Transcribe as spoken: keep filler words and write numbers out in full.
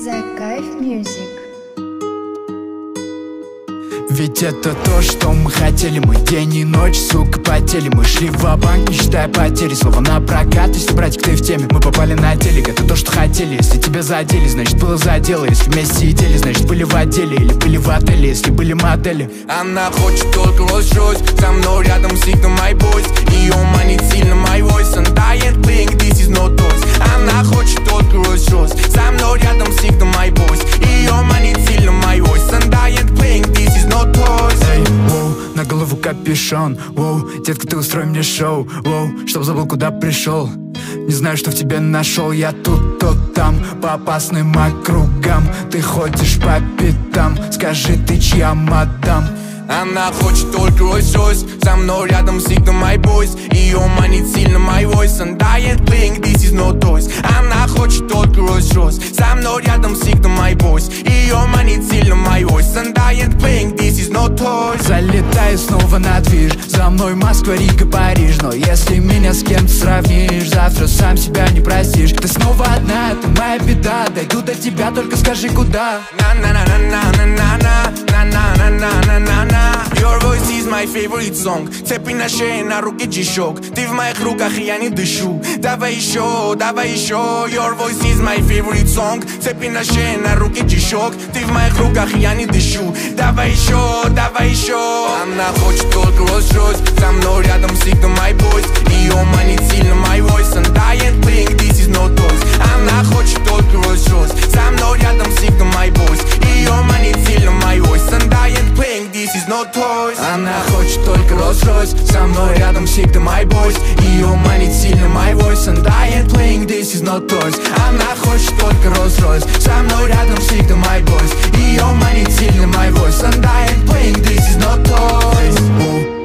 Закайф Music. Ведь это то, что мы хотели. Мы день и ночь, сука, потели. Мы шли ва-банк, не считая потери. Слово на прокат, если, братик, ты в теме. Мы попали на телек, это то, что хотели. Если тебя задели, значит было за дело. Если вместе сидели, значит были в отделе. Или были в отеле, если были модели. Она хочет только Rolls-Royce, со мной рядом всегда my boys. Ее манит сильно my voice, and I ain't playing, this is no toys. Она хочет только Rolls-Royce, со мной рядом всегда my boys. Ее манит сильно my voice, and I ain't playing, this is no toys. Эй, воу, на голову капюшон, воу, детка, ты устрой мне шоу, воу, чтоб забыл, куда пришел. Не знаю, что в тебе нашел, я тут, то там, по опасным округам. Ты ходишь по пятам, скажи, ты чья мадам? Она хочет только Rolls-Royce, со мной рядом всегда my boys. Ее манит сильно my voice, and I ain't playing, this is no toys. Она хочет только Rolls-Royce, со мной рядом всегда my boys. Ее манит сильно my voice, and I ain't playing, this is no toys. Залетаю снова на движ, за мной Москва, Рига, Париж. Но если меня с кем-то сравнишь, завтра сам себя не простишь. Ты снова одна, это моя беда, дойду до тебя, только скажи куда. На-на-на-на-на-на-на-на-на-на-на-на. Your voice is my favorite song. Цепи на шее, на руке G-Shock. Ты в моих руках, и я не дышу. Давай еще, давай еще. Your voice is my favorite song. Цепи на шее, на руке G-Shock. Ты в моих руках, и я не дышу. Давай еще, давай еще. Она хочет только Rolls-Royce, со мной рядом всегда my boys. Ее манит сильно my voice, and I ain't playing, this is no toys. Она хочет только Rolls-Royce, со мной рядом всегда my boys. Ее манит сильно my voice, and I ain't playing, this is no toys. Она хочет только Rolls-Royce, со мной рядом всегда my boys. Ее манит сильно my voice, and I ain't playing, this is no toys. Она хочет только Rolls-Royce, со мной рядом всегда my boys. Ее манит сильно my voice, and I ain't playing, this is no toys.